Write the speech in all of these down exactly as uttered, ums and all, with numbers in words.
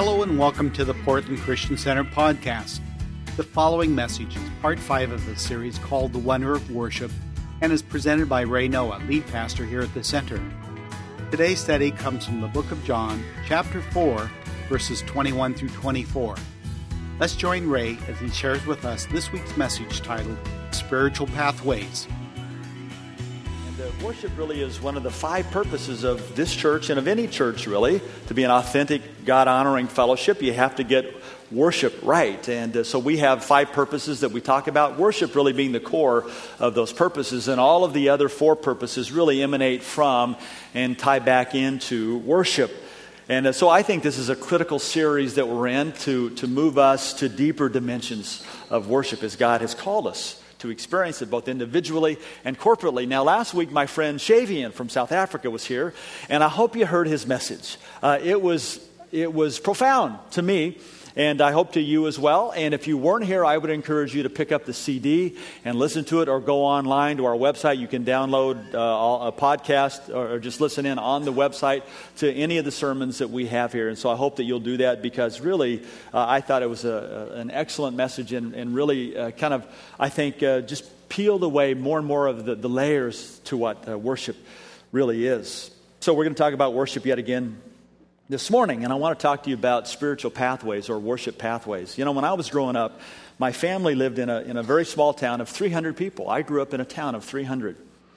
Hello and welcome to the Portland Christian Center podcast. The following message is part five of the series called The Wonder of Worship and is presented by Ray Noah, lead pastor here at the center. Today's study comes from the book of John, chapter four, verses twenty-one through twenty-four. Let's join Ray as he shares with us this week's message titled Spiritual Pathways. Worship really is one of the five purposes of this church and of any church, really. To be an authentic, God-honoring fellowship, you have to get worship right. And uh, so we have five purposes that we talk about, worship really being the core of those purposes. And all of the other four purposes really emanate from and tie back into worship. And uh, so I think this is a critical series that we're in to, to move us to deeper dimensions of worship as God has called us to experience it both individually and corporately. Now, last week, my friend Shavian from South Africa was here, and I hope you heard his message. Uh, it was it was profound to me, and I hope to you as well. And if you weren't here, I would encourage you to pick up the C D and listen to it, or go online to our website. You can download uh, a podcast or just listen in on the website to any of the sermons that we have here. And so I hope that you'll do that, because really, uh, I thought it was a, a, an excellent message, and, and really uh, kind of, I think, uh, just peeled away more and more of the, the layers to what uh, worship really is. So we're going to talk about worship yet again this morning, and I want to talk to you about spiritual pathways or worship pathways. You know, when I was growing up, my family lived in a in a very small town of three hundred people. I grew up in a town of three hundred,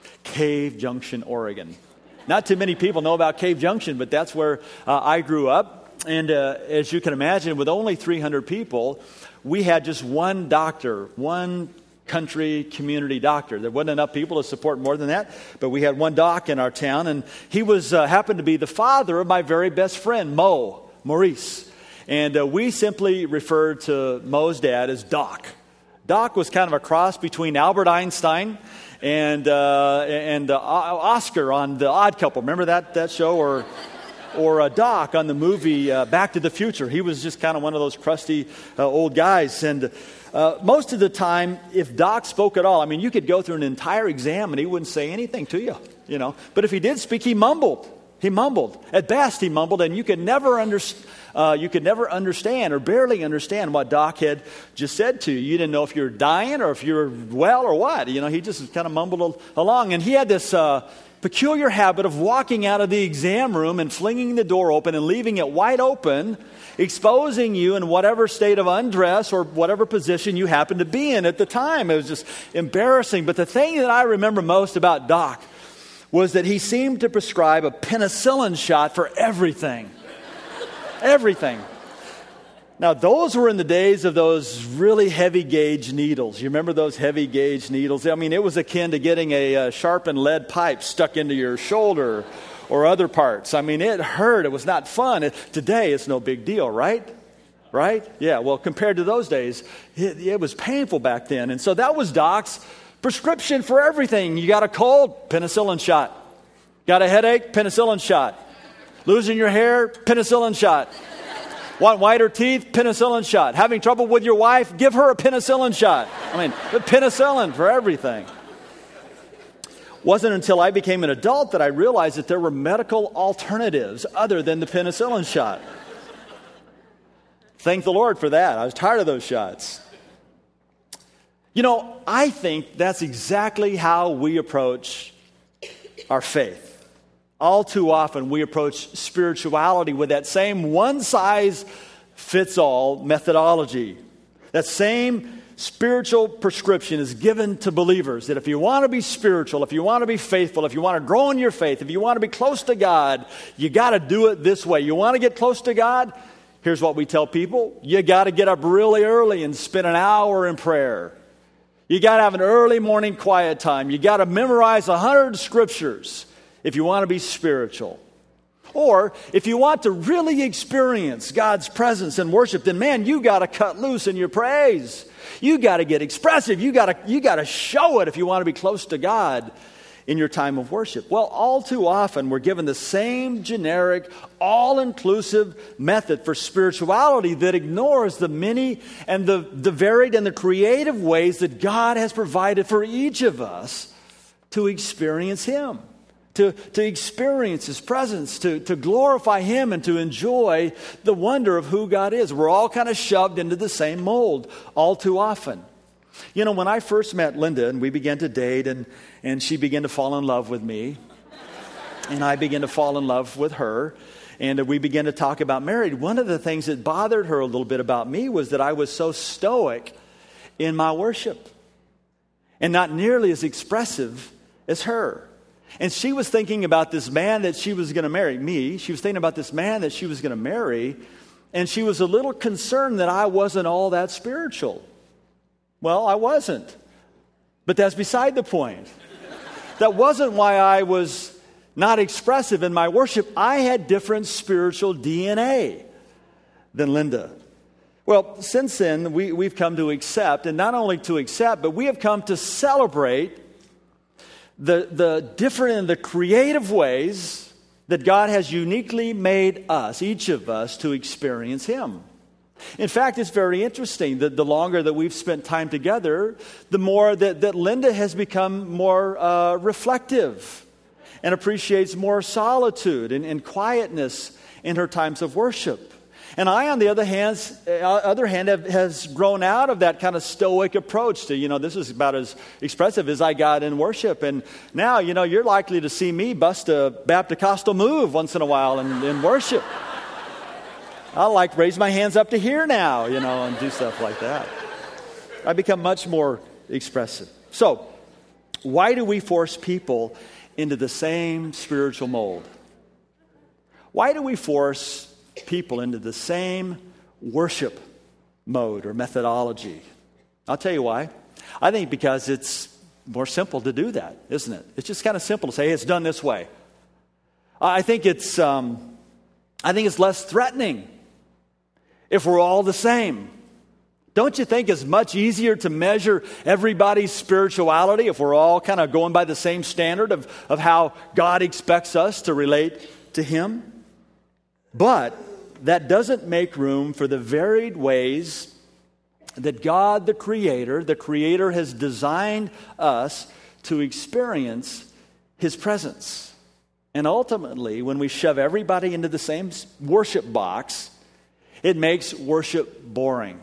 Cave Junction, Oregon. Not too many people know about Cave Junction, but that's where uh, I grew up. And uh, as you can imagine, with only three hundred people, we had just one doctor, one country community doctor. There wasn't enough people to support more than that, but we had one doc in our town, and he was uh, happened to be the father of my very best friend, Mo, Maurice. And uh, we simply referred to Mo's dad as Doc. Doc was kind of a cross between Albert Einstein and uh, and uh, Oscar on The Odd Couple. Remember that that show? Or or uh, Doc on the movie uh, Back to the Future. He was just kind of one of those crusty uh, old guys. And Uh, most of the time, if Doc spoke at all, I mean, you could go through an entire exam and he wouldn't say anything to you, you know. But if he did speak, he mumbled. He mumbled. At best, he mumbled, and you could never under, uh, you could never understand or barely understand what Doc had just said to you. You didn't know if you were dying or if you were well or what. You know, he just kind of mumbled along. And he had this uh, peculiar habit of walking out of the exam room and flinging the door open and leaving it wide open, exposing you in whatever state of undress or whatever position you happened to be in at the time. It was just embarrassing. But the thing that I remember most about Doc was that he seemed to prescribe a penicillin shot for everything. Everything. Now, those were in the days of those really heavy gauge needles. You remember those heavy gauge needles? I mean, it was akin to getting a uh, sharpened lead pipe stuck into your shoulder or other parts. I mean, it hurt. It was not fun. It, today, it's no big deal, right? Right? Yeah, well, compared to those days, it, it was painful back then. And so that was Doc's prescription for everything. You got a cold? Penicillin shot. Got a headache? Penicillin shot. Losing your hair? Penicillin shot. Want whiter teeth? Penicillin shot. Having trouble with your wife? Give her a penicillin shot. I mean, the penicillin for everything. Wasn't until I became an adult that I realized that there were medical alternatives other than the penicillin shot. Thank the Lord for that. I was tired of those shots. You know, I think that's exactly how we approach our faith. All too often we approach spirituality with that same one-size-fits-all methodology. That same spiritual prescription is given to believers that if you want to be spiritual, if you want to be faithful, if you want to grow in your faith, if you want to be close to God, you got to do it this way. You want to get close to God? Here's what we tell people. You got to get up really early and spend an hour in prayer. You got to have an early morning quiet time. You got to memorize a hundred scriptures if you want to be spiritual. Or if you want to really experience God's presence and worship, then man, you got to cut loose in your praise. You got to get expressive. You got to you got to show it if you want to be close to God in your time of worship. Well, all too often we're given the same generic, all-inclusive method for spirituality that ignores the many and the, the varied and the creative ways that God has provided for each of us to experience Him, to, to experience His presence, to, to glorify Him, and to enjoy the wonder of who God is. We're all kind of shoved into the same mold all too often. You know, when I first met Linda and we began to date, and, and she began to fall in love with me, and I began to fall in love with her, and we began to talk about marriage, one of the things that bothered her a little bit about me was that I was so stoic in my worship and not nearly as expressive as her. And she was thinking about this man that she was going to marry, me. She was thinking about this man that she was going to marry, and she was a little concerned that I wasn't all that spiritual. Well, I wasn't. But that's beside the point. That wasn't why I was not expressive in my worship. I had different spiritual D N A than Linda. Well, since then, we, we've come to accept, and not only to accept, but we have come to celebrate the, the different and the creative ways that God has uniquely made us, each of us, to experience Him. In fact, it's very interesting that the longer that we've spent time together, the more that, that Linda has become more uh, reflective and appreciates more solitude and, and quietness in her times of worship. And I, on the other hand, uh, other hand have, has grown out of that kind of stoic approach to, you know, this is about as expressive as I got in worship. And now, you know, you're likely to see me bust a Baptist move once in a while in, in worship. I'll like raise my hands up to here now, you know, and do stuff like that. I become much more expressive. So, why do we force people into the same spiritual mold? Why do we force people into the same worship mode or methodology? I'll tell you why. I think because it's more simple to do that, isn't it? It's just kind of simple to say, hey, it's done this way. I think it's, um, I think it's less threatening if we're all the same. Don't you think it's much easier to measure everybody's spirituality if we're all kind of going by the same standard of, of how God expects us to relate to Him? But that doesn't make room for the varied ways that God, the Creator, the Creator has designed us to experience His presence. And ultimately, when we shove everybody into the same worship box, it makes worship boring.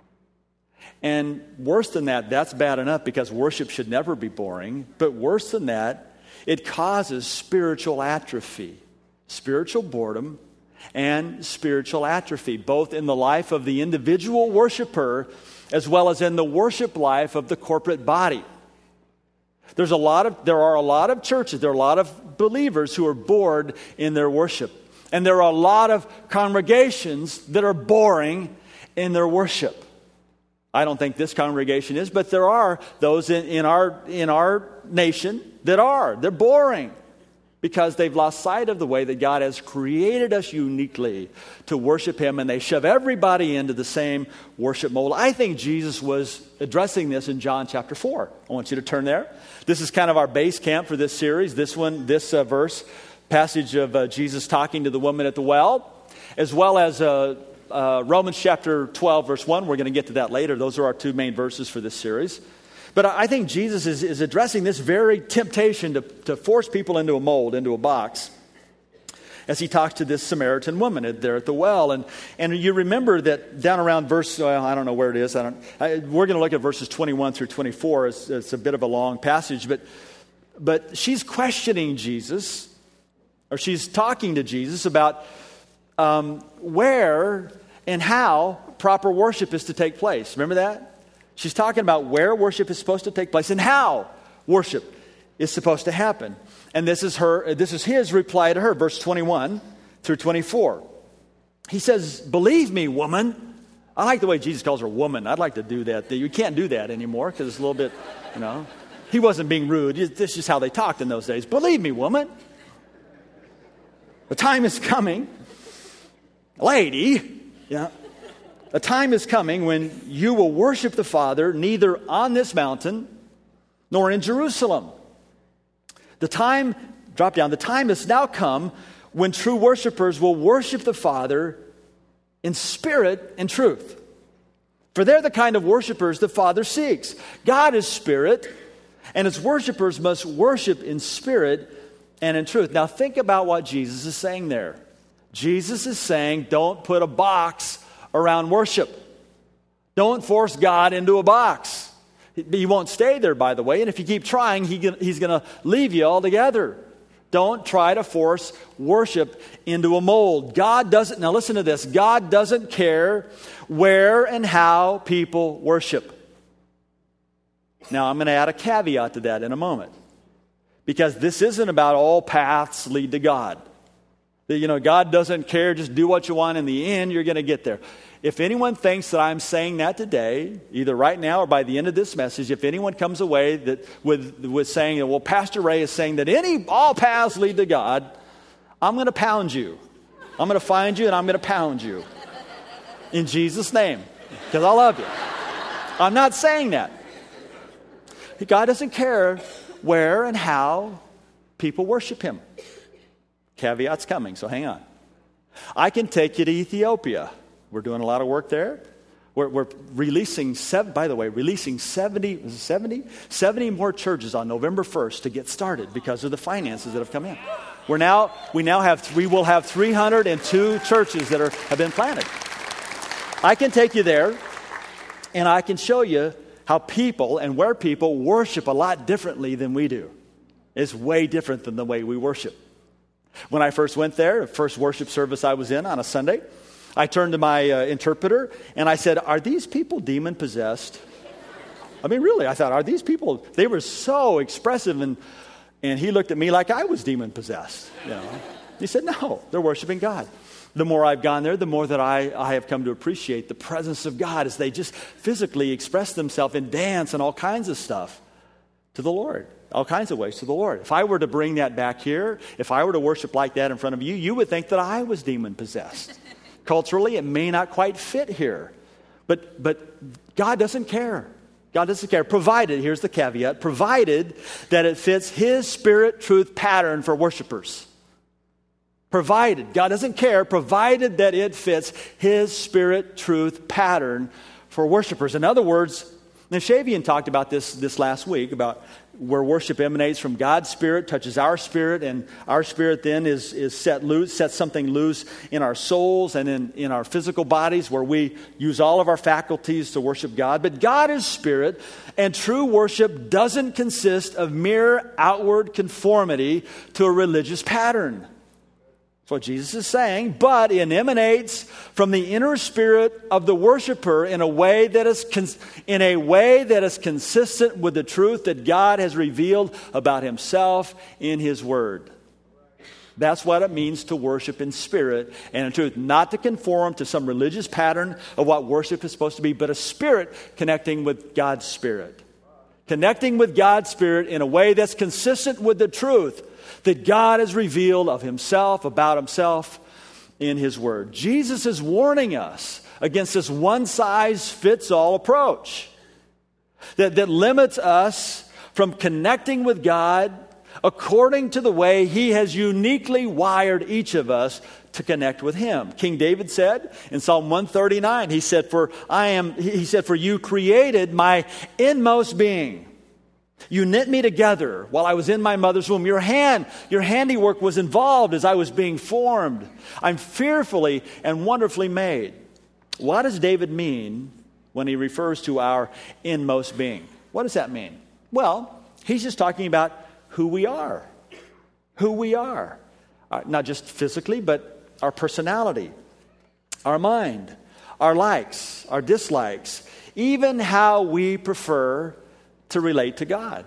And worse than that, that's bad enough because worship should never be boring. But worse than that, it causes spiritual atrophy, spiritual boredom, and spiritual atrophy, both in the life of the individual worshiper as well as in the worship life of the corporate body. There's a lot of, there are a lot of churches, there are a lot of believers who are bored in their worship. And there are a lot of congregations that are boring in their worship. I don't think this congregation is, but there are those in, in our in our nation that are. They're boring because they've lost sight of the way that God has created us uniquely to worship Him, and they shove everybody into the same worship mold. I think Jesus was addressing this in John chapter four. I want you to turn there. This is kind of our base camp for this series. This one, this uh, verse, passage of uh, Jesus talking to the woman at the well, as well as uh, uh, Romans chapter twelve, verse one. We're going to get to that later. Those are our two main verses for this series. But I think Jesus is, is addressing this very temptation to, to force people into a mold, into a box, as He talks to this Samaritan woman there at the well. And, and you remember that down around verse, well, I don't know where it is. I don't. I, we're going to look at verses twenty-one through twenty-four. It's, it's a bit of a long passage. But, but she's questioning Jesus, or she's talking to Jesus about um, where and how proper worship is to take place. Remember that? She's talking about where worship is supposed to take place and how worship is supposed to happen. And this is her. This is his reply to her, verse twenty-one through twenty-four. He says, "Believe me, woman." I like the way Jesus calls her woman. I'd like to do that. You can't do that anymore because it's a little bit, you know. He wasn't being rude. This is how they talked in those days. "Believe me, woman. The time is coming, lady, yeah. The time is coming when you will worship the Father neither on this mountain nor in Jerusalem. The time, drop down, the time has now come when true worshipers will worship the Father in spirit and truth. For they're the kind of worshipers the Father seeks. God is spirit, and His worshipers must worship in spirit and in truth. Now think about what Jesus is saying there. Jesus is saying, don't put a box around worship. Don't force God into a box. He won't stay there, by the way, and if you keep trying, he, he's going to leave you altogether. Don't try to force worship into a mold. God doesn't, now listen to this, God doesn't care where and how people worship. Now I'm going to add a caveat to that in a moment. Because this isn't about all paths lead to God. You know, God doesn't care, just do what you want. In the end, you're going to get there. If anyone thinks that I'm saying that today, either right now or by the end of this message, if anyone comes away that with, with saying, that, well, Pastor Ray is saying that any all paths lead to God, I'm going to pound you. I'm going to find you and I'm going to pound you. In Jesus' name. Because I love you. I'm not saying that. God doesn't care where and how people worship him. Caveat's coming, so hang on. I can take you to Ethiopia. We're doing a lot of work there. We're, we're releasing, seven, by the way, releasing seventy, seventy, seventy more churches on November first to get started because of the finances that have come in. We're now, we now have, we will have three hundred two churches that are, have been planted. I can take you there, and I can show you how people and where people worship a lot differently than we do. It's way different than the way we worship. When I first went there, the first worship service I was in on a Sunday, I turned to my uh, interpreter and I said, are these people demon-possessed? I mean, really, I thought, are these people, they were so expressive, and and he looked at me like I was demon-possessed. You know? He said, no, they're worshiping God. The more I've gone there, the more that I, I have come to appreciate the presence of God as they just physically express themselves in dance and all kinds of stuff to the Lord. All kinds of ways to the Lord. If I were to bring that back here, if I were to worship like that in front of you, you would think that I was demon-possessed. Culturally, it may not quite fit here. But, but God doesn't care. God doesn't care. Provided, here's the caveat, provided that it fits his spirit truth pattern for worshipers. Provided. God doesn't care, provided that it fits his spirit truth pattern for worshipers. In other words, Nishavian talked about this this last week, about where worship emanates from God's Spirit, touches our spirit, and our spirit then is, is set loose, sets something loose in our souls and in, in our physical bodies, where we use all of our faculties to worship God. But God is spirit, and true worship doesn't consist of mere outward conformity to a religious pattern. That's what Jesus is saying, but it emanates from the inner spirit of the worshiper in a way that is cons- in a way that is consistent with the truth that God has revealed about himself in his word. That's what it means to worship in spirit and in truth, not to conform to some religious pattern of what worship is supposed to be, but a spirit connecting with God's spirit. Connecting with God's spirit in a way that's consistent with the truth that God has revealed of himself, about himself in his word. Jesus is warning us against this one-size-fits-all approach that, that limits us from connecting with God according to the way he has uniquely wired each of us to connect with him. King David said in Psalm one thirty-nine, he said, "For I am," he said, "For you created my inmost being. You knit me together while I was in my mother's womb. Your hand, your handiwork was involved as I was being formed. I'm fearfully and wonderfully made." What does David mean when he refers to our inmost being? What does that mean? Well, he's just talking about who we are. Who we are. Uh, not just physically, but our personality, our mind, our likes, our dislikes, even how we prefer to relate to God.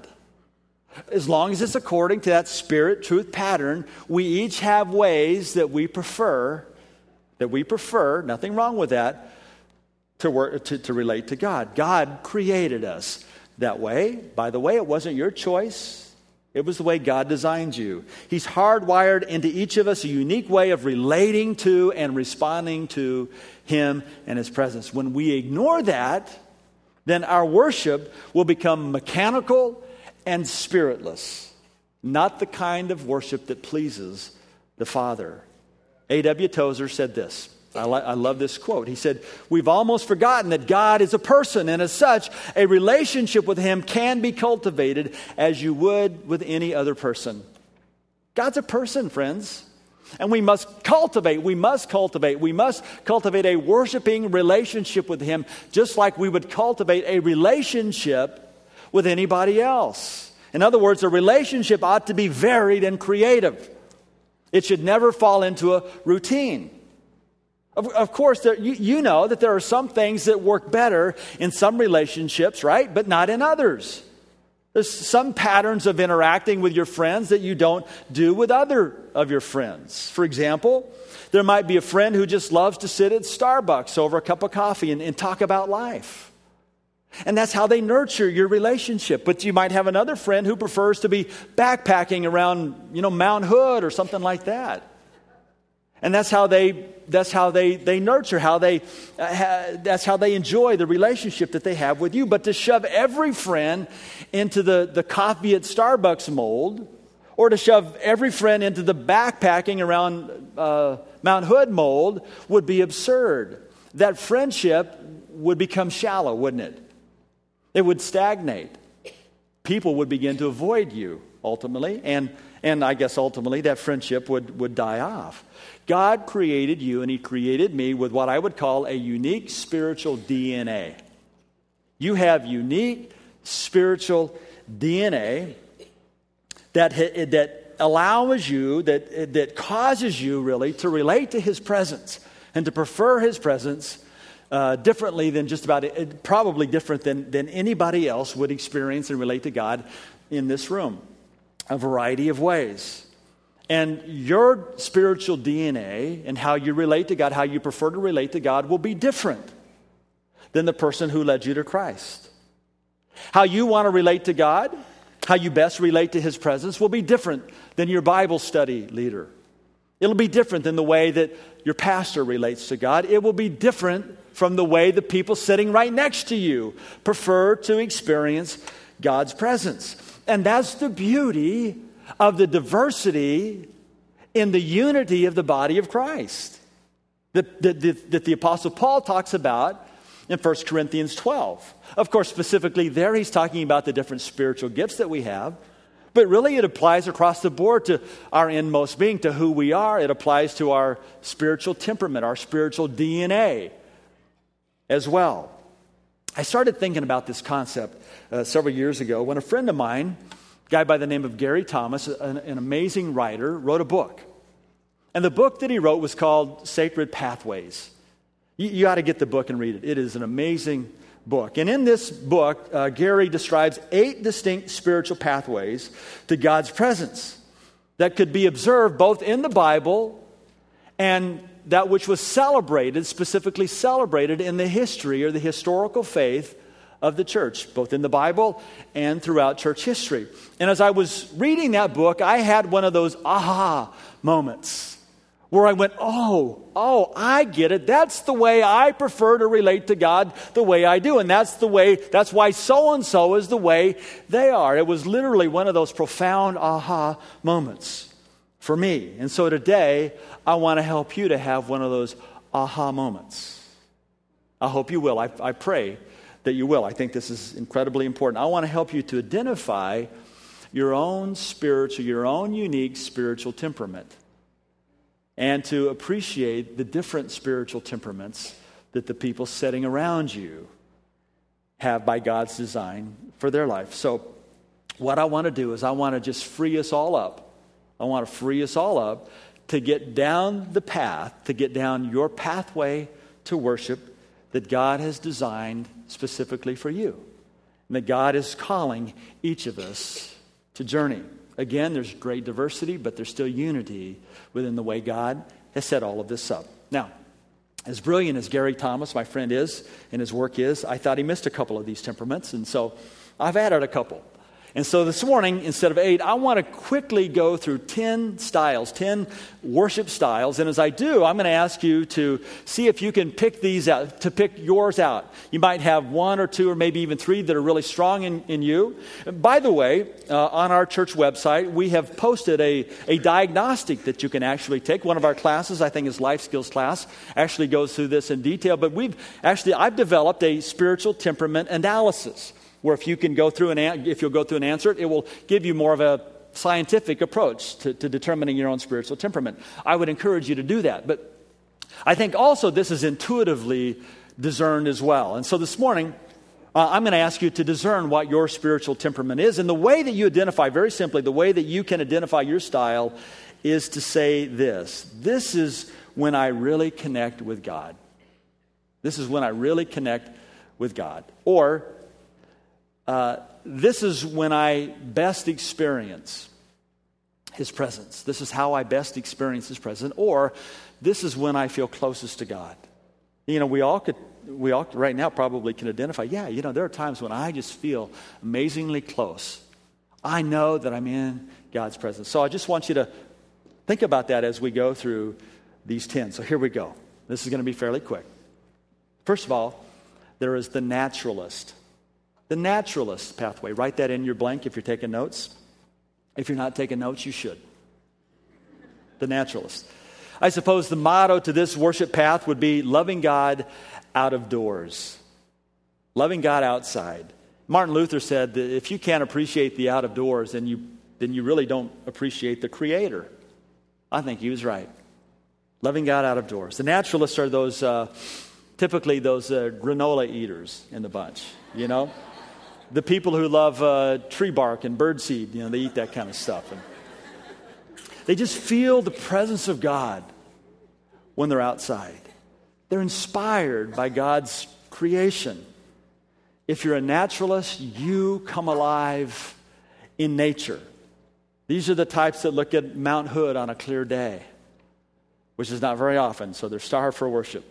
As long as it's according to that spirit truth pattern, we each have ways that we prefer, that we prefer, nothing wrong with that, to work, to, to relate to God. God created us that way. By the way, it wasn't your choice. It was the way God designed you. He's hardwired into each of us a unique way of relating to and responding to him and his presence. When we ignore that, then our worship will become mechanical and spiritless, not the kind of worship that pleases the Father. A W Tozer said this. I, li- I love this quote. He said, "We've almost forgotten that God is a person, and as such, a relationship with him can be cultivated as you would with any other person. God's a person, friends. And we must cultivate, we must cultivate, we must cultivate a worshiping relationship with Him, just like we would cultivate a relationship with anybody else. In other words, a relationship ought to be varied and creative. It should never fall into a routine. Of, of course, there, you, you know that there are some things that work better in some relationships, right? But not in others. There's some patterns of interacting with your friends that you don't do with other of your friends. For example, there might be a friend who just loves to sit at Starbucks over a cup of coffee and, and talk about life. And that's how they nurture your relationship. But you might have another friend who prefers to be backpacking around, you know, Mount Hood or something like that. And that's how they that's how they, they nurture, how they uh, ha, that's how they enjoy the relationship that they have with you. But to shove every friend into the, the coffee at Starbucks mold, or to shove every friend into the backpacking around uh, Mount Hood mold would be absurd. That friendship would become shallow, wouldn't it? It would stagnate. People would begin to avoid you ultimately, and and I guess ultimately that friendship would, would die off. God created you and He created me with what I would call a unique spiritual D N A. You have unique spiritual D N A that, that allows you, that, that causes you really to relate to His presence and to prefer His presence uh, differently than just about, it, probably different than, than anybody else would experience and relate to God in this room. A variety of ways. And your spiritual D N A and how you relate to God, how you prefer to relate to God will be different than the person who led you to Christ. How you want to relate to God, how you best relate to His presence will be different than your Bible study leader. It'll be different than the way that your pastor relates to God. It will be different from the way the people sitting right next to you prefer to experience God's presence. And that's the beauty of the diversity in the unity of the body of Christ that, that, that, that the Apostle Paul talks about in First Corinthians twelve. Of course, specifically there he's talking about the different spiritual gifts that we have, but really it applies across the board to our inmost being, to who we are. It applies to our spiritual temperament, our spiritual D N A as well. I started thinking about this concept uh, several years ago when a friend of mine, a guy by the name of Gary Thomas, an, an amazing writer, wrote a book. And the book that he wrote was called Sacred Pathways. You, you ought to get the book and read it. It is an amazing book. And in this book, uh, Gary describes eight distinct spiritual pathways to God's presence that could be observed both in the Bible and that which was celebrated, specifically celebrated in the history or the historical faith of the church, both in the Bible and throughout church history. And as I was reading that book, I had one of those aha moments where I went, oh, oh, I get it. That's the way I prefer to relate to God, the way I do. And that's the way, that's why so-and-so is the way they are. It was literally one of those profound aha moments for me. And so today, I want to help you to have one of those aha moments. I hope you will. I, I pray that you will. I think this is incredibly important. I want to help you to identify your own spiritual, your own unique spiritual temperament, and to appreciate the different spiritual temperaments that the people sitting around you have by God's design for their life. So what I want to do is I want to just free us all up. I want to free us all up to get down the path, to get down your pathway to worship that God has designed specifically for you. And that God is calling each of us to journey. Again, there's great diversity, but there's still unity within the way God has set all of this up. Now, as brilliant as Gary Thomas, my friend, is, and his work is, I thought he missed a couple of these temperaments, and so I've added a couple. And so this morning, instead of eight, I want to quickly go through ten styles, ten worship styles. And as I do, I'm going to ask you to see if you can pick these out, to pick yours out. You might have one or two or maybe even three that are really strong in, in you. By the way, uh, on our church website, we have posted a, a diagnostic that you can actually take. One of our classes, I think is Life Skills class, actually goes through this in detail. But we've actually, I've developed a spiritual temperament analysis, where if you can go through and if you'll go through and answer it, it will give you more of a scientific approach to, to determining your own spiritual temperament. I would encourage you to do that. But I think also this is intuitively discerned as well. And so this morning, uh, I'm going to ask you to discern what your spiritual temperament is. And the way that you identify, very simply, the way that you can identify your style is to say this. This is when I really connect with God. This is when I really connect with God. Or, uh, this is when I best experience His presence. This is how I best experience His presence. Or, this is when I feel closest to God. You know, we all could, we all right now probably can identify, yeah, you know, there are times when I just feel amazingly close. I know that I'm in God's presence. So I just want you to think about that as we go through these ten. So here we go. This is going to be fairly quick. First of all, there is the naturalist. The naturalist pathway. Write that in your blank if you're taking notes. If you're not taking notes, you should. The naturalist. I suppose the motto to this worship path would be loving God out of doors. Loving God outside. Martin Luther said that if you can't appreciate the out of doors, then you, then you really don't appreciate the Creator. I think he was right. Loving God out of doors. The naturalists are those, uh, typically those uh, granola eaters in the bunch, you know? The people who love uh, tree bark and birdseed, you know, they eat that kind of stuff. And they just feel the presence of God when they're outside. They're inspired by God's creation. If you're a naturalist, you come alive in nature. These are the types that look at Mount Hood on a clear day, which is not very often, so they're starved for worship.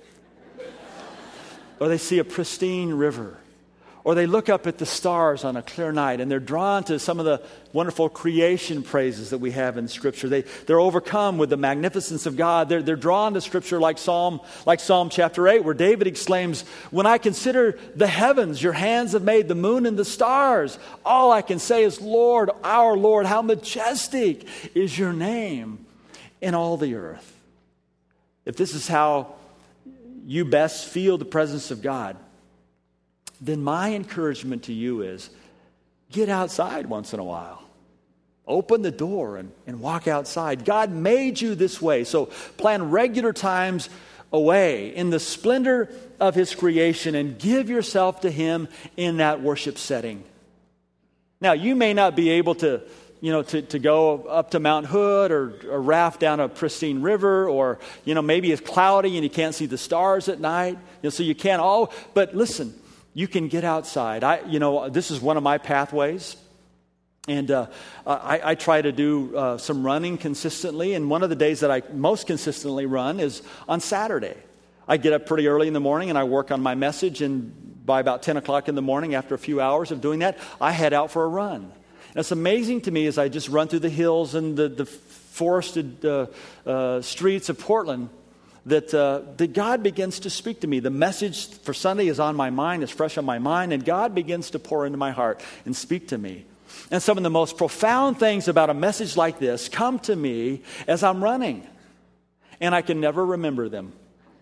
Or they see a pristine river. Or they look up at the stars on a clear night and they're drawn to some of the wonderful creation praises that we have in Scripture. They, they're overcome with the magnificence of God. They're, they're drawn to Scripture like Psalm, like Psalm chapter eight, where David exclaims, "When I consider the heavens, your hands have made the moon and the stars. All I can say is, Lord, our Lord, how majestic is your name in all the earth." If this is how you best feel the presence of God, then my encouragement to you is get outside once in a while. Open the door and, and walk outside. God made you this way, so plan regular times away in the splendor of His creation and give yourself to Him in that worship setting. Now, you may not be able to, you know, to, to go up to Mount Hood or, or raft down a pristine river, or, you know, maybe it's cloudy and you can't see the stars at night, you know, so you can't all, but listen, you can get outside. I, you know, this is one of my pathways, and uh, I, I try to do uh, some running consistently. And one of the days that I most consistently run is on Saturday. I get up pretty early in the morning and I work on my message. And by about ten o'clock in the morning, after a few hours of doing that, I head out for a run. And it's amazing to me as I just run through the hills and the, the forested uh, uh, streets of Portland, that, uh, that God begins to speak to me. The message for Sunday is on my mind, it's fresh on my mind, and God begins to pour into my heart and speak to me. And some of the most profound things about a message like this come to me as I'm running, and I can never remember them.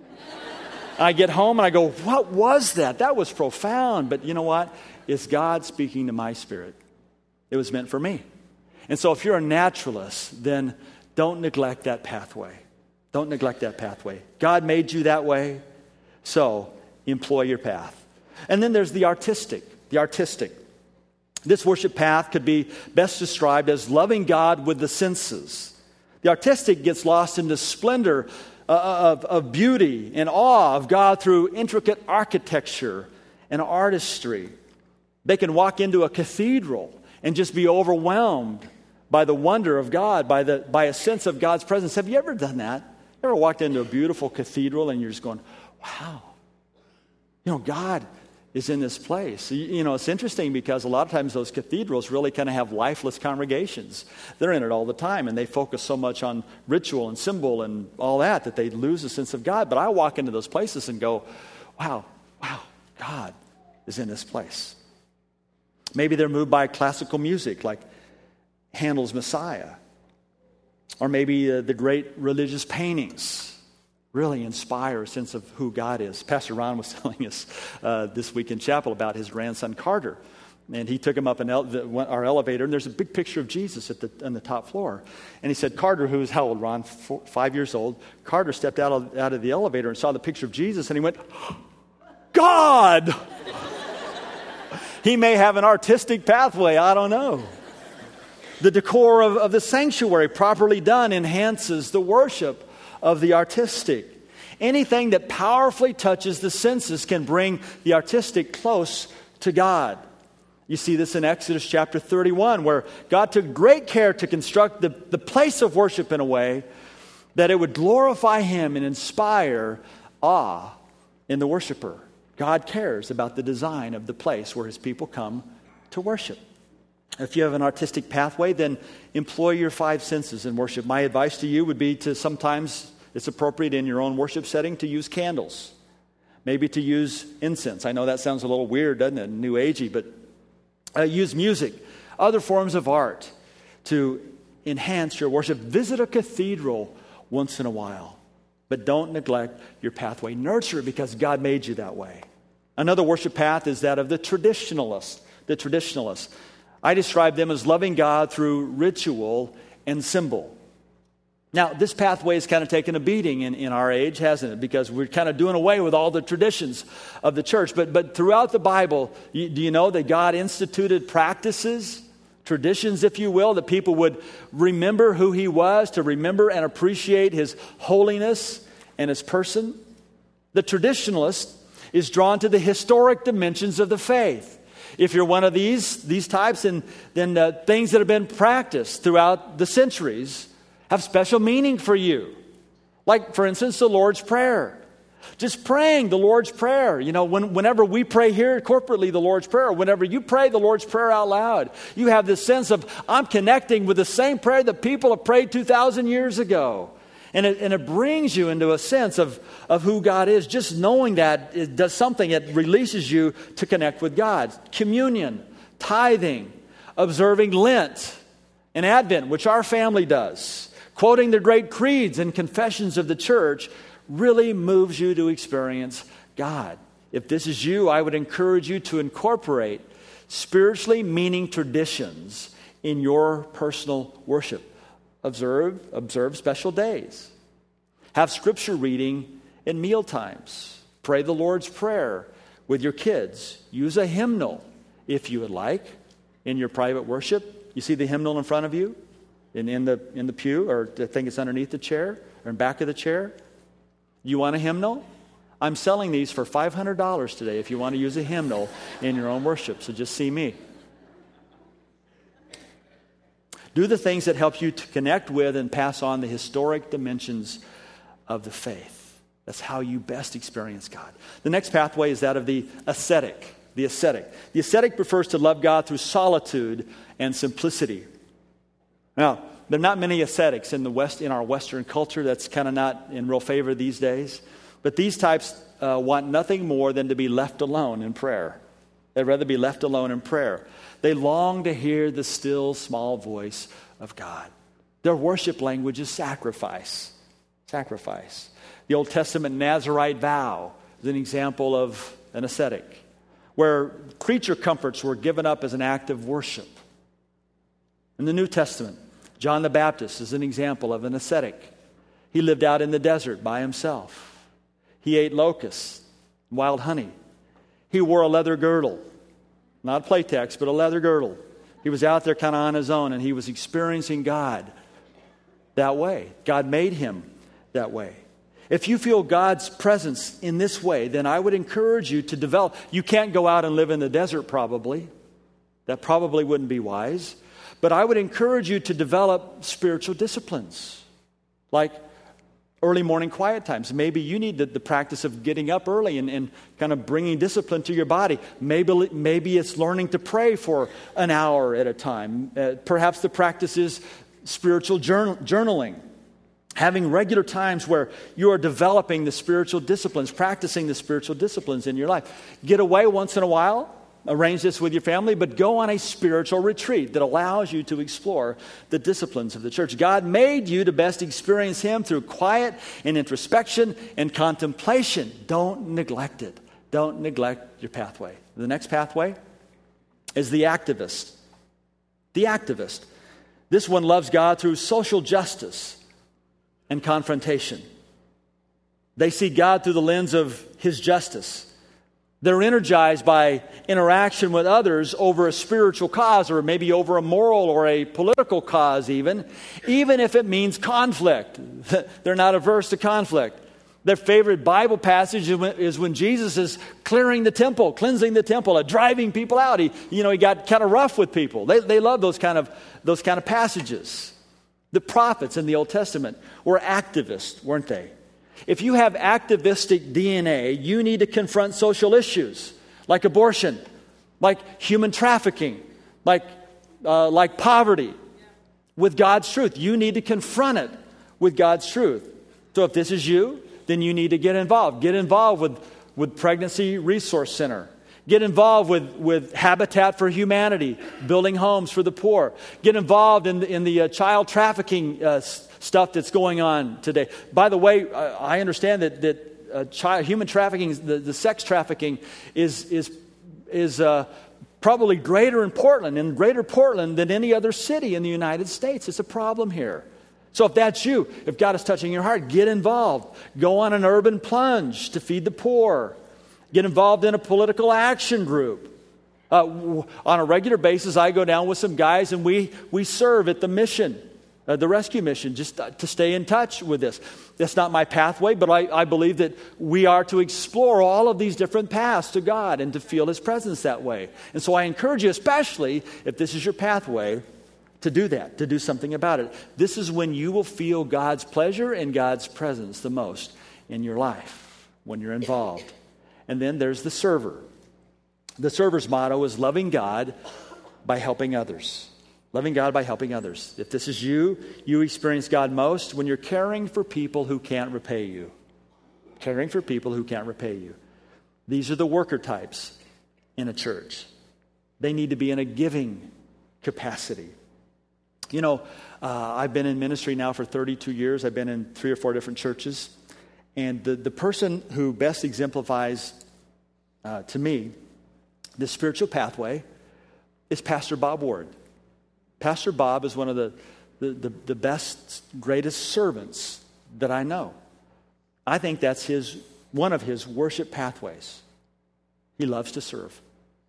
I get home and I go, what was that? That was profound. But you know what? It's God speaking to my spirit. It was meant for me. And so if you're a naturalist, then don't neglect that pathway. Don't neglect that pathway. God made you that way, so employ your path. And then there's the artistic. The artistic. This worship path could be best described as loving God with the senses. The artistic gets lost in the splendor of, of beauty and awe of God through intricate architecture and artistry. They can walk into a cathedral and just be overwhelmed by the wonder of God, by the by a sense of God's presence. Have you ever done that? Ever walked into a beautiful cathedral and you're just going, wow, you know, God is in this place. You, you know, it's interesting because a lot of times those cathedrals really kind of have lifeless congregations. They're in it all the time and they focus so much on ritual and symbol and all that that they lose a sense of God. But I walk into those places and go, wow, wow, God is in this place. Maybe they're moved by classical music like Handel's Messiah. Or maybe uh, the great religious paintings really inspire a sense of who God is. Pastor Ron was telling us uh, this week in chapel about his grandson Carter. And he took him up in ele- the, our elevator, and there's a big picture of Jesus at the, on the top floor. And he said, Carter, who was how old, Ron? Four, five years old. Carter stepped out of, out of the elevator and saw the picture of Jesus, and he went, God! He may have an artistic pathway, I don't know. The decor of, of the sanctuary, properly done, enhances the worship of the artistic. Anything that powerfully touches the senses can bring the artistic close to God. You see this in Exodus chapter thirty-one, where God took great care to construct the, the place of worship in a way that it would glorify Him and inspire awe in the worshiper. God cares about the design of the place where His people come to worship. If you have an artistic pathway, then employ your five senses in worship. My advice to you would be to sometimes, it's appropriate in your own worship setting, to use candles. Maybe to use incense. I know that sounds a little weird, doesn't it? New agey, but Uh, use music, other forms of art to enhance your worship. Visit a cathedral once in a while, but don't neglect your pathway. Nurture it because God made you that way. Another worship path is that of the traditionalists. The traditionalists. I describe them as loving God through ritual and symbol. Now, this pathway has kind of taken a beating in, in our age, hasn't it? Because we're kind of doing away with all the traditions of the church. But, but throughout the Bible, you, do you know that God instituted practices, traditions, if you will, that people would remember who He was, to remember and appreciate His holiness and His person? The traditionalist is drawn to the historic dimensions of the faith. If you're one of these, these types, then, then uh, things that have been practiced throughout the centuries have special meaning for you. Like, for instance, the Lord's Prayer. Just praying the Lord's Prayer. You know, when, whenever we pray here corporately the Lord's Prayer, whenever you pray the Lord's Prayer out loud, you have this sense of, I'm connecting with the same prayer that people have prayed two thousand years ago. And it, and it brings you into a sense of, of who God is. Just knowing that it does something, it releases you to connect with God. Communion, tithing, observing Lent and Advent, which our family does. Quoting the great creeds and confessions of the church really moves you to experience God. If this is you, I would encourage you to incorporate spiritually meaning traditions in your personal worship. Observe, observe special days. Have scripture reading in meal times. Pray the Lord's Prayer with your kids. Use a hymnal, if you would like, in your private worship. You see the hymnal in front of you? In, in the in the pew, or I think it's underneath the chair, or in back of the chair. You want a hymnal? I'm selling these for five hundred dollars today if you want to use a hymnal in your own worship. So just see me. Do the things that help you to connect with and pass on the historic dimensions of the faith. That's how you best experience God. The next pathway is that of the ascetic. The ascetic. The ascetic prefers to love God through solitude and simplicity. Now, there are not many ascetics in the West, in our Western culture. That's kind of not in real favor these days. But these types uh, want nothing more than to be left alone in prayer. They'd rather be left alone in prayer. They long to hear the still, small voice of God. Their worship language is sacrifice. Sacrifice. The Old Testament Nazirite vow is an example of an ascetic, where creature comforts were given up as an act of worship. In the New Testament, John the Baptist is an example of an ascetic. He lived out in the desert by himself. He ate locusts, wild honey. He wore a leather girdle, not Playtex, but a leather girdle. He was out there kind of on his own, and he was experiencing God that way. God made him that way. If you feel God's presence in this way, then I would encourage you to develop. You can't go out and live in the desert probably. That probably wouldn't be wise. But I would encourage you to develop spiritual disciplines, like early morning quiet times. Maybe you need the, the practice of getting up early and, and kind of bringing discipline to your body. Maybe, maybe it's learning to pray for an hour at a time. Uh, perhaps the practice is spiritual journal, journaling. Having regular times where you are developing the spiritual disciplines, practicing the spiritual disciplines in your life. Get away once in a while. Arrange this with your family, but go on a spiritual retreat that allows you to explore the disciplines of the church. God made you to best experience Him through quiet and introspection and contemplation. Don't neglect it. Don't neglect your pathway. The next pathway is the activist. The activist. This one loves God through social justice and confrontation. They see God through the lens of His justice. They're energized by interaction with others over a spiritual cause, or maybe over a moral or a political cause even, even if it means conflict. They're not averse to conflict. Their favorite Bible passage is when Jesus is clearing the temple, cleansing the temple, uh, driving people out. He, you know, he got kind of rough with people. They, they love those kind of those kind of passages. The prophets in the Old Testament were activists, weren't they? If you have activistic D N A, you need to confront social issues like abortion, like human trafficking, like uh, like poverty, with God's truth. You need to confront it with God's truth. So if this is you, then you need to get involved. Get involved with, with Pregnancy Resource Center. Get involved with, with Habitat for Humanity, building homes for the poor. Get involved in the, in the uh, child trafficking uh, stuff that's going on today. By the way, uh, I understand that, that uh, child, human trafficking, the, the sex trafficking is, is, is uh, probably greater in Portland, in greater Portland than any other city in the United States. It's a problem here. So if that's you, if God is touching your heart, get involved. Go on an urban plunge to feed the poor. Get involved in a political action group. Uh, w- on a regular basis, I go down with some guys and we, we serve at the mission, uh, the rescue mission, just to stay in touch with this. That's not my pathway, but I, I believe that we are to explore all of these different paths to God and to feel His presence that way. And so I encourage you, especially if this is your pathway, to do that, to do something about it. This is when you will feel God's pleasure and God's presence the most in your life, when you're involved. And then there's the server. The server's motto is loving God by helping others. Loving God by helping others. If this is you, you experience God most when you're caring for people who can't repay you. Caring for people who can't repay you. These are the worker types in a church. They need to be in a giving capacity. You know, uh, I've been in ministry now for thirty-two years. I've been in three or four different churches. And the, the person who best exemplifies uh, to me this spiritual pathway is Pastor Bob Ward. Pastor Bob is one of the, the, the, the best, greatest servants that I know. I think that's his one of his worship pathways. He loves to serve.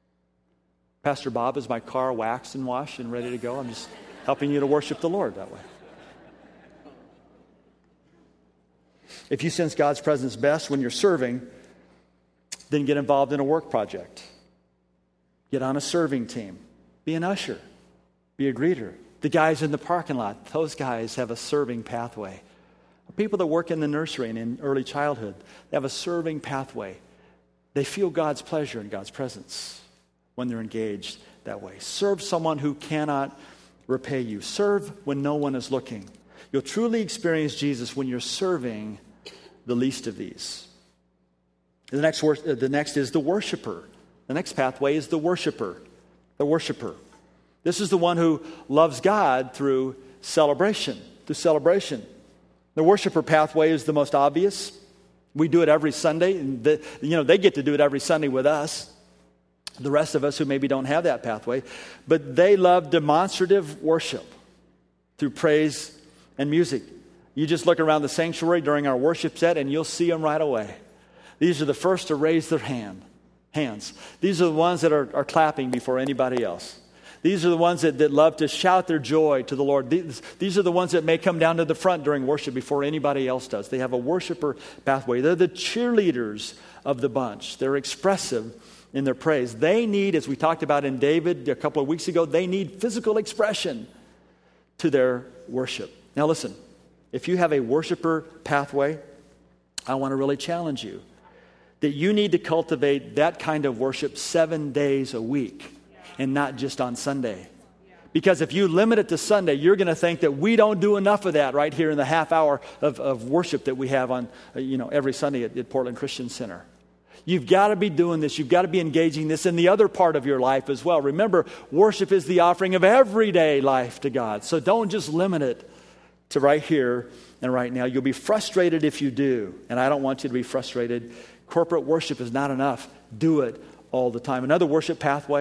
Pastor Bob, is my car waxed and washed and ready to go? I'm just helping you to worship the Lord that way. If you sense God's presence best when you're serving, then get involved in a work project. Get on a serving team. Be an usher. Be a greeter. The guys in the parking lot, those guys have a serving pathway. People that work in the nursery and in early childhood, they have a serving pathway. They feel God's pleasure and God's presence when they're engaged that way. Serve someone who cannot repay you. Serve when no one is looking. You'll truly experience Jesus when you're serving the least of these. The next, the next is the worshiper. The next pathway is the worshiper. The worshiper. This is the one who loves God through celebration. Through celebration. The worshiper pathway is the most obvious. We do it every Sunday. And the, you know, they get to do it every Sunday with us. The rest of us who maybe don't have that pathway. But they love demonstrative worship through praise and music. You just look around the sanctuary during our worship set and you'll see them right away. These are the first to raise their hand, hands. These are the ones that are, are clapping before anybody else. These are the ones that, that love to shout their joy to the Lord. These, these are the ones that may come down to the front during worship before anybody else does. They have a worshiper pathway. They're the cheerleaders of the bunch. They're expressive in their praise. They need, as we talked about in David a couple of weeks ago, they need physical expression to their worship. Now listen, if you have a worshiper pathway, I want to really challenge you that you need to cultivate that kind of worship seven days a week and not just on Sunday. Because if you limit it to Sunday, you're going to think that we don't do enough of that right here in the half hour of, of worship that we have on, you know, every Sunday at, at Portland Christian Center. You've got to be doing this. You've got to be engaging this in the other part of your life as well. Remember, worship is the offering of everyday life to God. So don't just limit it to right here and right now. You'll be frustrated if you do. And I don't want you to be frustrated. Corporate worship is not enough. Do it all the time. Another worship pathway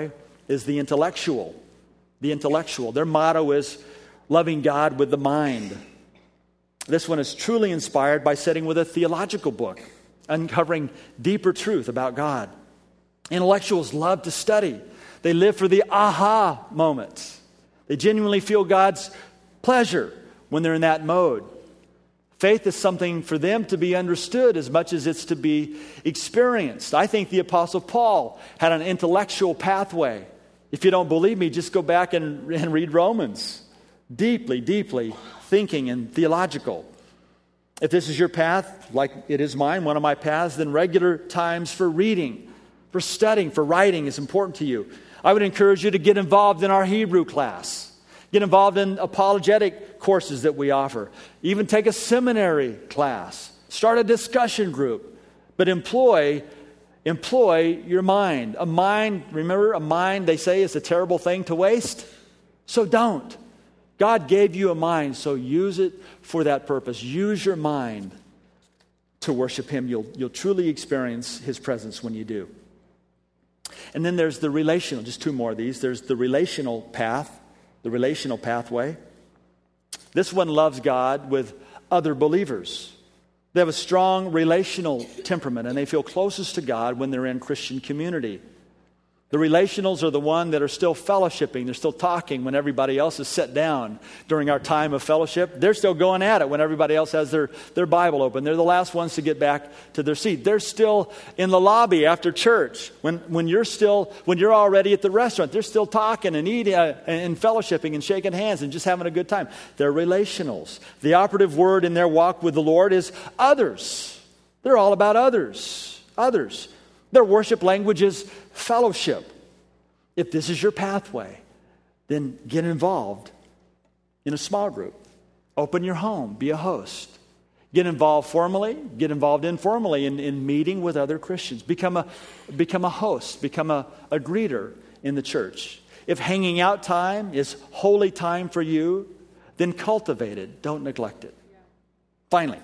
is the intellectual. The intellectual. Their motto is loving God with the mind. This one is truly inspired by sitting with a theological book, uncovering deeper truth about God. Intellectuals love to study. They live for the aha moments. They genuinely feel God's pleasure when they're in that mode. Faith is something for them to be understood as much as it's to be experienced. I think the Apostle Paul had an intellectual pathway. If you don't believe me, just go back and, and read Romans. Deeply, deeply thinking and theological. If this is your path, like it is mine, one of my paths, then regular times for reading, for studying, for writing is important to you. I would encourage you to get involved in our Hebrew class. Get involved in apologetic courses that we offer. Even take a seminary class. Start a discussion group. But employ, employ your mind. A mind, remember, a mind, they say, is a terrible thing to waste. So don't. God gave you a mind, so use it for that purpose. Use your mind to worship Him. You'll, you'll truly experience His presence when you do. And then there's the relational, just two more of these. There's the relational path. The relational pathway. This one loves God with other believers. They have a strong relational temperament and they feel closest to God when they're in Christian community. The relationals are the one that are still fellowshipping. They're still talking when everybody else is set down during our time of fellowship. They're still going at it when everybody else has their, their Bible open. They're the last ones to get back to their seat. They're still in the lobby after church. When, when you're still, when you're already at the restaurant, they're still talking and eating uh, and fellowshipping and shaking hands and just having a good time. They're relationals. The operative word in their walk with the Lord is others. They're all about others. Others. Their worship language is fellowship. If this is your pathway, then get involved in a small group. Open your home. Be a host. Get involved formally. Get involved informally in, in meeting with other Christians. Become a, become a host. Become a, a greeter in the church. If hanging out time is holy time for you, then cultivate it. Don't neglect it. Finally,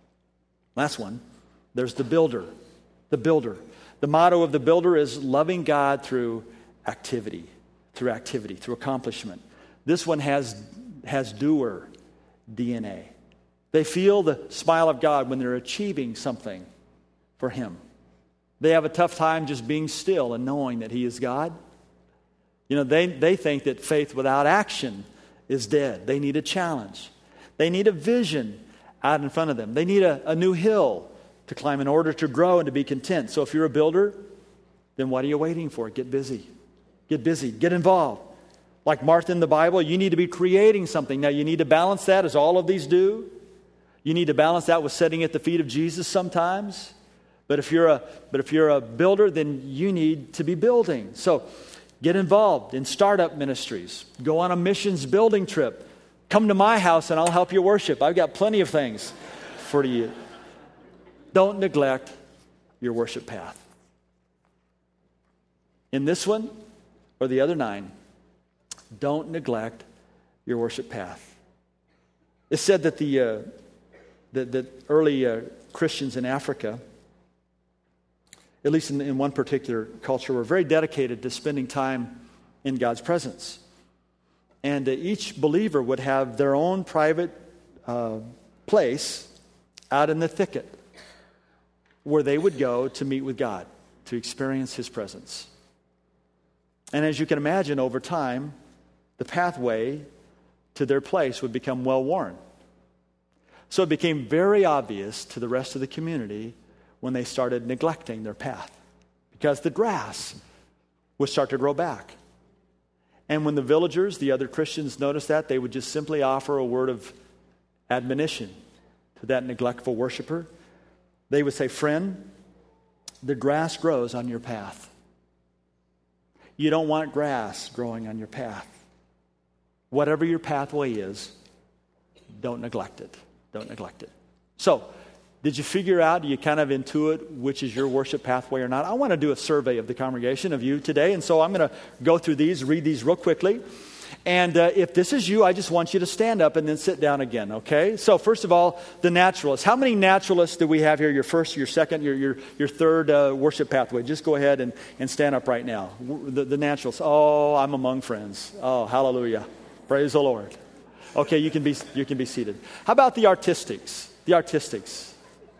last one, there's the builder. The builder. The motto of the builder is loving God through activity, through activity, through accomplishment. This one has, has doer D N A. They feel the smile of God when they're achieving something for Him. They have a tough time just being still and knowing that He is God. You know, they, they think that faith without action is dead. They need a challenge. They need a vision out in front of them. They need a, a new hill to climb in order to grow and to be content. So if you're a builder, then what are you waiting for? Get busy. Get busy. Get involved. Like Martha in the Bible, you need to be creating something. Now you need to balance that, as all of these do. You need to balance that with sitting at the feet of Jesus sometimes. But if you're a but if you're a builder, then you need to be building. So get involved in startup ministries. Go on a missions building trip. Come to my house and I'll help you worship. I've got plenty of things for you. Don't neglect your worship path. In this one or the other nine, don't neglect your worship path. It's said that the uh, the, the early uh, Christians in Africa, at least in, in one particular culture, were very dedicated to spending time in God's presence. And uh, each believer would have their own private uh, place out in the thicket, where they would go to meet with God, to experience His presence. And as you can imagine, over time, the pathway to their place would become well-worn. So it became very obvious to the rest of the community when they started neglecting their path, because the grass would start to grow back. And when the villagers, the other Christians, noticed that, they would just simply offer a word of admonition to that neglectful worshiper. They would say, "Friend, the grass grows on your path. You don't want grass growing on your path. Whatever your pathway is, don't neglect it. Don't neglect it." So, did you figure out, do you kind of intuit which is your worship pathway or not? I want to do a survey of the congregation, of you today, and so I'm going to go through these, read these real quickly. And uh, if this is you, I just want you to stand up and then sit down again, okay? So first of all, the naturalists. How many naturalists do we have here? Your first, your second, your your, your third uh, worship pathway. Just go ahead and, and stand up right now. The, the naturalists. Oh, I'm among friends. Oh, hallelujah. Praise the Lord. Okay, you can be you can be seated. How about the artistics? The artistics.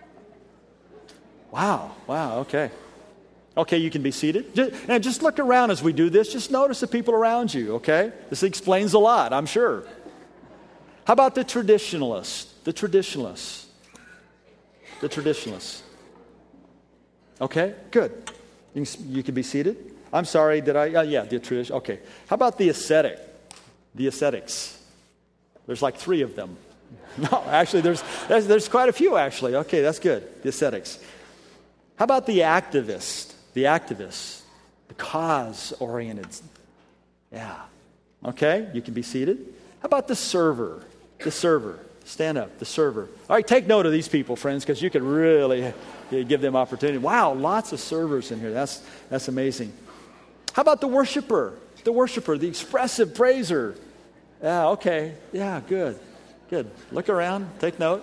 Wow, wow, okay. Okay, you can be seated. Just, and just look around as we do this. Just notice the people around you, okay? This explains a lot, I'm sure. How about the traditionalists? The traditionalists. The traditionalists. Okay, good. You can, you can be seated. I'm sorry, did I? Uh, yeah, the tradition. Okay. How about the ascetic? The ascetics. There's like three of them. No, actually, there's, there's there's quite a few, actually. Okay, that's good. The ascetics. How about the activist? The activists, the cause-oriented. Yeah. Okay, you can be seated. How about the server? The server. Stand up, the server. All right, take note of these people, friends, because you could really give them opportunity. Wow, lots of servers in here. That's, that's amazing. How about the worshiper? The worshiper, the expressive praiser. Yeah, okay. Yeah, good. Good. Look around, take note.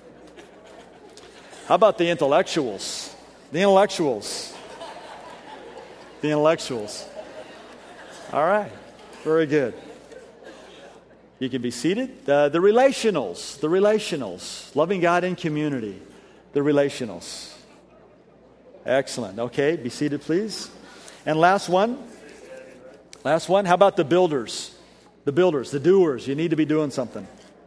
How about the intellectuals? The intellectuals. The intellectuals. All right. Very good. You can be seated. Uh, the relationals. The relationals. Loving God in community. The relationals. Excellent. Okay. Be seated, please. And last one. Last one. How about the builders? The builders. The doers. You need to be doing something.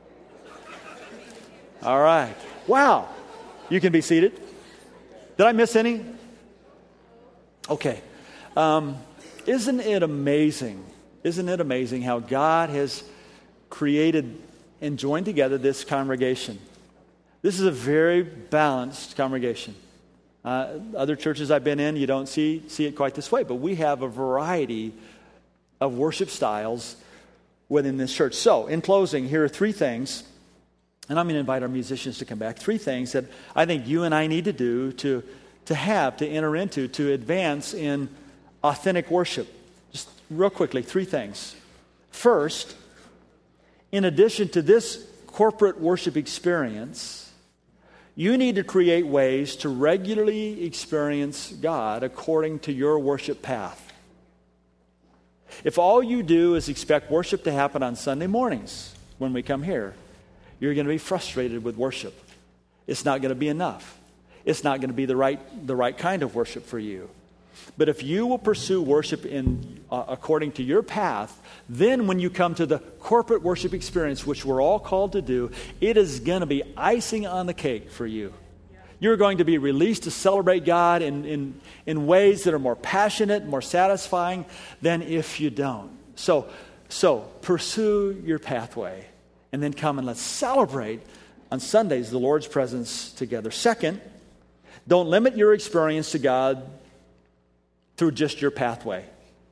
All right. Wow. You can be seated. Did I miss any? Okay. Um, isn't it amazing? Isn't it amazing how God has created and joined together this congregation? This is a very balanced congregation. Uh, other churches I've been in, you don't see see it quite this way, but we have a variety of worship styles within this church. So, in closing, here are three things, and I'm going to invite our musicians to come back. Three things that I think you and I need to do to to have, to enter into, to advance in authentic worship. Just real quickly, three things. First, in addition to this corporate worship experience, you need to create ways to regularly experience God according to your worship path. If all you do is expect worship to happen on Sunday mornings when we come here, you're going to be frustrated with worship. It's not going to be enough. It's not going to be the right the right kind of worship for you. But if you will pursue worship in uh, according to your path, then when you come to the corporate worship experience, which we're all called to do, it is going to be icing on the cake for you. You're going to be released to celebrate God in, in, in ways that are more passionate, more satisfying than if you don't. So, so pursue your pathway and then come and let's celebrate on Sundays the Lord's presence together. Second, don't limit your experience to God through just your pathway.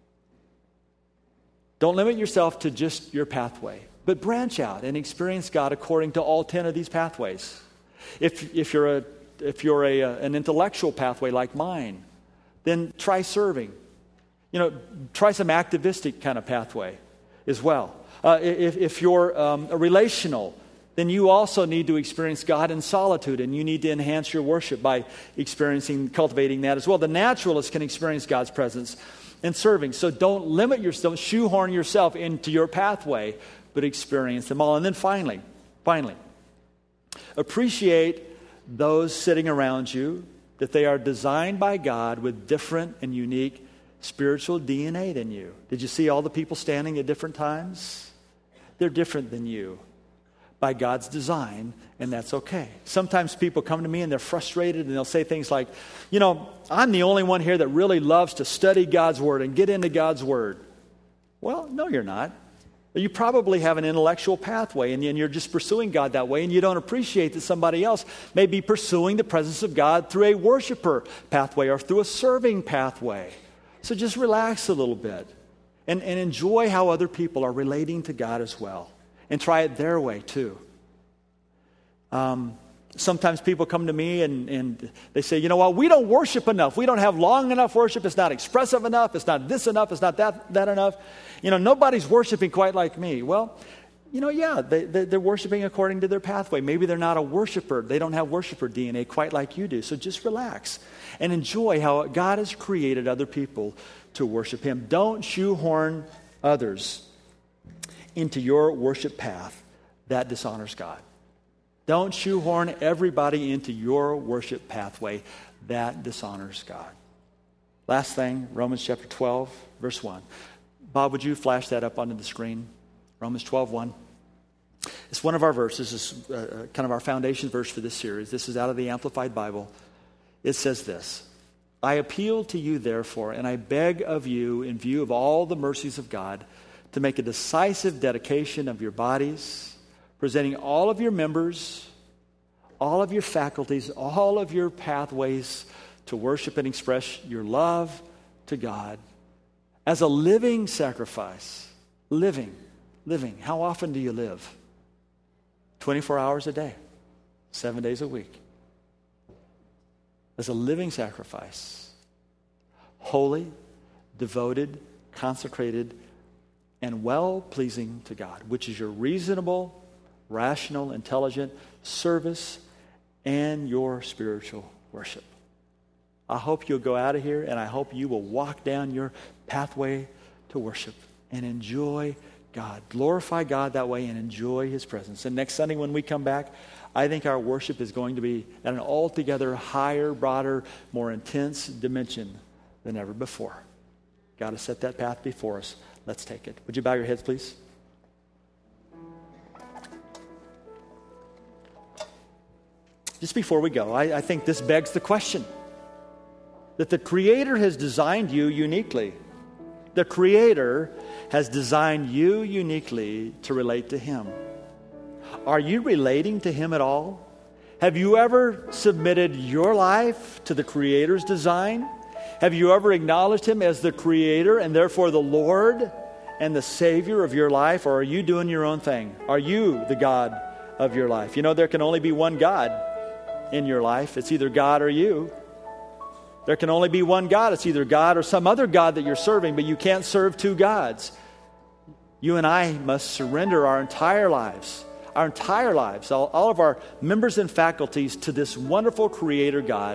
Don't limit yourself to just your pathway, but branch out and experience God according to all ten of these pathways. If if you're a if you're a, an intellectual pathway like mine, then try serving. You know, try some activistic kind of pathway as well. Uh, if if you're um, a relational, then you also need to experience God in solitude, and you need to enhance your worship by experiencing, cultivating that as well. The naturalist can experience God's presence in serving. So don't limit yourself, don't shoehorn yourself into your pathway, but experience them all. And then finally, finally, appreciate those sitting around you, that they are designed by God with different and unique spiritual D N A than you. Did you see all the people standing at different times? They're different than you by God's design, and that's okay. Sometimes people come to me and they're frustrated and they'll say things like, you know, I'm the only one here that really loves to study God's Word and get into God's Word. Well, no, you're not. You probably have an intellectual pathway, and you're just pursuing God that way, and you don't appreciate that somebody else may be pursuing the presence of God through a worshiper pathway or through a serving pathway. So just relax a little bit and, and enjoy how other people are relating to God as well. And try it their way too. Um, Sometimes people come to me and, and they say, you know what, we don't worship enough. We don't have long enough worship. It's not expressive enough. It's not this enough. It's not that, that enough. You know, nobody's worshiping quite like me. Well, you know, yeah, they, they, they're worshiping according to their pathway. Maybe they're not a worshiper. They don't have worshiper D N A quite like you do. So just relax and enjoy how God has created other people to worship Him. Don't shoehorn others into your worship path that dishonors God. Don't shoehorn everybody into your worship pathway that dishonors God. Last thing, Romans chapter twelve, verse one. Bob, would you flash that up onto the screen? Romans twelve, one. It's one of our verses. It's uh, kind of our foundation verse for this series. This is out of the Amplified Bible. It says this: I appeal to you, therefore, and I beg of you, in view of all the mercies of God, to make a decisive dedication of your bodies, presenting all of your members, all of your faculties, all of your pathways to worship and express your love to God as a living sacrifice. Living. Living. How often do you live? twenty-four hours a day, seven days a week. As a living sacrifice. Holy, devoted, consecrated, and well-pleasing to God, which is your reasonable, rational, intelligent service and your spiritual worship. I hope you'll go out of here, and I hope you will walk down your pathway to worship and enjoy God. Glorify God that way and enjoy His presence. And next Sunday when we come back, I think our worship is going to be at an altogether higher, broader, more intense dimension than ever before. God has set that path before us. Let's take it. Would you bow your heads, please? Just before we go, I, I think this begs the question that the Creator has designed you uniquely. The Creator has designed you uniquely to relate to Him. Are you relating to Him at all? Have you ever submitted your life to the Creator's design? Have you ever acknowledged Him as the Creator and therefore the Lord and the Savior of your life? Or are you doing your own thing? Are you the God of your life? You know, there can only be one God in your life. It's either God or you. There can only be one God. It's either God or some other God that you're serving, but you can't serve two gods. You and I must surrender our entire lives, our entire lives, all, all of our members and faculties to this wonderful Creator God.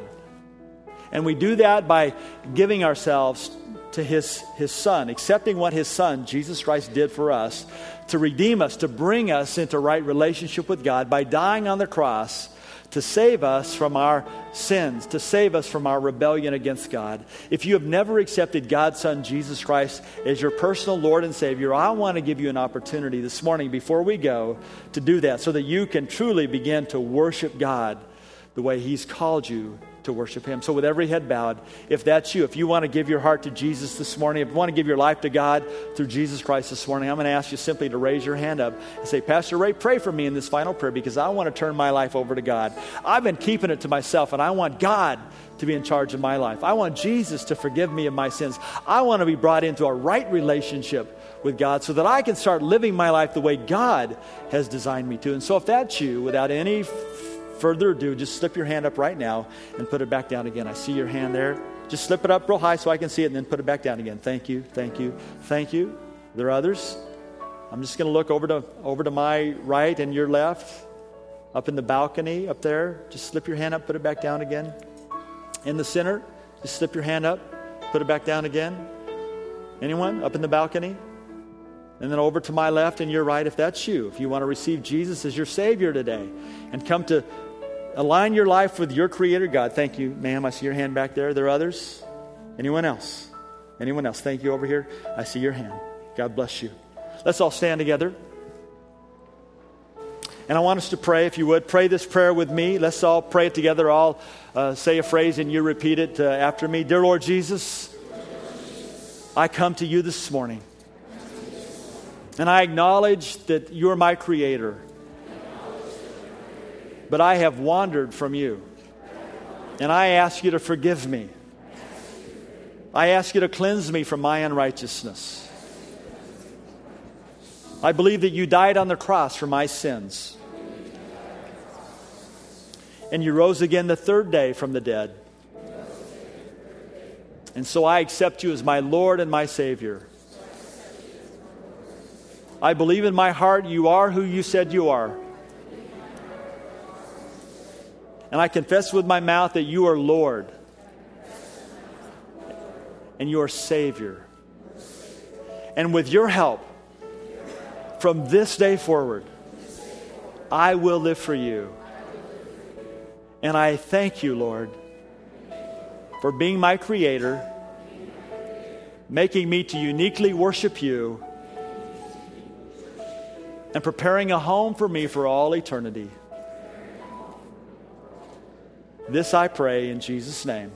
And we do that by giving ourselves to His, His Son, accepting what His Son, Jesus Christ, did for us, to redeem us, to bring us into right relationship with God by dying on the cross to save us from our sins, to save us from our rebellion against God. If you have never accepted God's Son, Jesus Christ, as your personal Lord and Savior, I want to give you an opportunity this morning before we go to do that so that you can truly begin to worship God the way He's called you to worship Him. So with every head bowed, if that's you, if you want to give your heart to Jesus this morning, if you want to give your life to God through Jesus Christ this morning, I'm going to ask you simply to raise your hand up and say, Pastor Ray, pray for me in this final prayer because I want to turn my life over to God. I've been keeping it to myself and I want God to be in charge of my life. I want Jesus to forgive me of my sins. I want to be brought into a right relationship with God so that I can start living my life the way God has designed me to. And so if that's you, without any further ado, just slip your hand up right now and put it back down again. I see your hand there. Just slip it up real high so I can see it and then put it back down again. Thank you, thank you, thank you. Are there others? I'm just going to look over to over to my right and your left. Up in the balcony up there, just slip your hand up, put it back down again. In the center, just slip your hand up, put it back down again. Anyone up in the balcony? And then over to my left and your right, if that's you, if you want to receive Jesus as your Savior today and come to align your life with your Creator God. Thank you, ma'am. I see your hand back there. Are there others? Anyone else? Anyone else? Thank you over here. I see your hand. God bless you. Let's all stand together. And I want us to pray, if you would. Pray this prayer with me. Let's all pray it together. I'll uh, say a phrase and you repeat it uh, after me. Dear Lord Jesus, I come to you this morning. And I acknowledge that you're my Creator. But I have wandered from you. And I ask you to forgive me. I ask you to cleanse me from my unrighteousness. I believe that you died on the cross for my sins. And you rose again the third day from the dead. And so I accept you as my Lord and my Savior. I believe in my heart you are who you said you are. And I confess with my mouth that you are Lord and you are Savior. And with your help, from this day forward, I will live for you. And I thank you, Lord, for being my Creator, making me to uniquely worship you, and preparing a home for me for all eternity. This I pray in Jesus' name.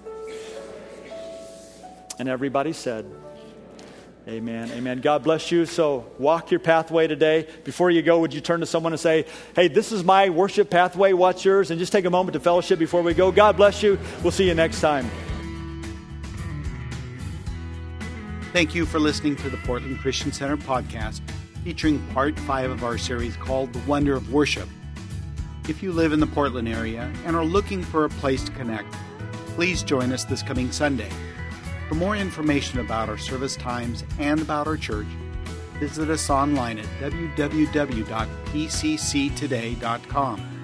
And everybody said, amen, amen. God bless you. So walk your pathway today. Before you go, would you turn to someone and say, hey, this is my worship pathway. What's yours? And just take a moment to fellowship before we go. God bless you. We'll see you next time. Thank you for listening to the Portland Christian Center podcast, featuring part five of our series called The Wonder of Worship. If you live in the Portland area and are looking for a place to connect, please join us this coming Sunday. For more information about our service times and about our church, visit us online at w w w dot p c c today dot com.